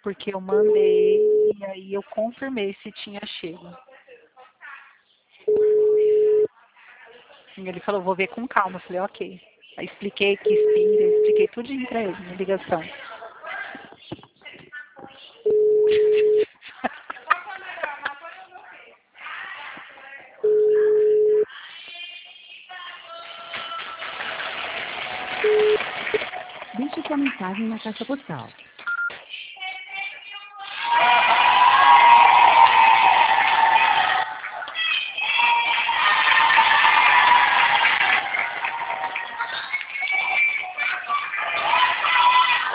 porque eu mandei e aí eu confirmei se tinha chego. E ele falou, vou ver com calma. Eu falei, ok. Aí expliquei que expira, expliquei tudinho pra ele na ligação. Deixe sua mensagem na caixa postal